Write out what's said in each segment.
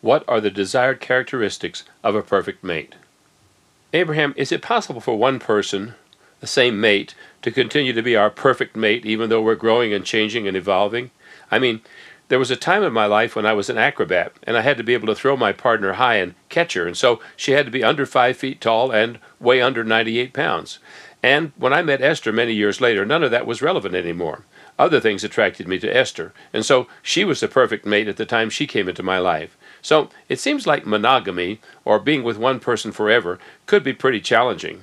What are the desired characteristics of a perfect mate? Abraham, is it possible for one person, the same mate, to continue to be our perfect mate even though we're growing and changing and evolving? I mean, there was a time in my life when I was an acrobat, and I had to be able to throw my partner high and catch her, and so she had to be under 5 feet tall and weigh under 98 pounds. And when I met Esther many years later, none of that was relevant anymore. Other things attracted me to Esther, and so she was the perfect mate at the time she came into my life. So it seems like monogamy, or being with one person forever, could be pretty challenging.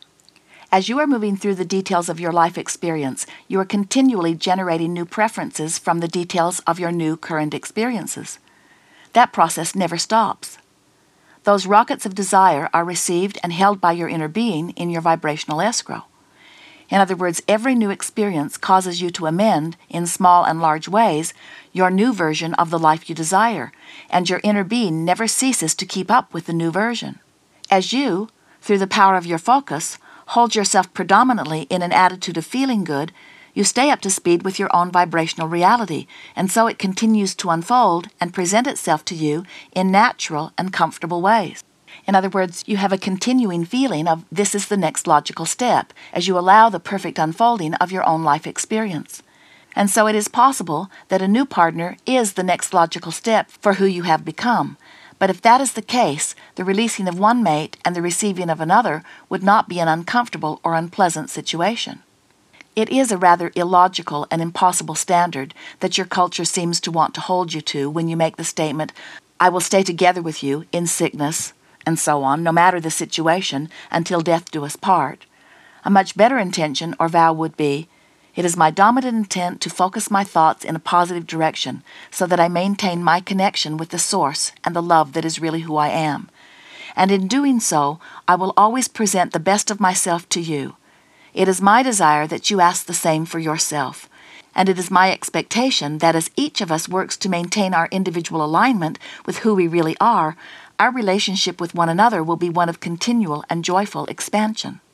As you are moving through the details of your life experience, you are continually generating new preferences from the details of your new current experiences. That process never stops. Those rockets of desire are received and held by your inner being in your vibrational escrow. In other words, every new experience causes you to amend, in small and large ways, your new version of the life you desire, and your inner being never ceases to keep up with the new version. As you, through the power of your focus, hold yourself predominantly in an attitude of feeling good, you stay up to speed with your own vibrational reality, and so it continues to unfold and present itself to you in natural and comfortable ways. In other words, you have a continuing feeling of this is the next logical step as you allow the perfect unfolding of your own life experience. And so it is possible that a new partner is the next logical step for who you have become. But if that is the case, the releasing of one mate and the receiving of another would not be an uncomfortable or unpleasant situation. It is a rather illogical and impossible standard that your culture seems to want to hold you to when you make the statement, I will stay together with you in sickness, and so on, no matter the situation, until death do us part. A much better intention or vow would be, it is my dominant intent to focus my thoughts in a positive direction so that I maintain my connection with the source and the love that is really who I am. And in doing so, I will always present the best of myself to you. It is my desire that you ask the same for yourself. And it is my expectation that as each of us works to maintain our individual alignment with who we really are, our relationship with one another will be one of continual and joyful expansion.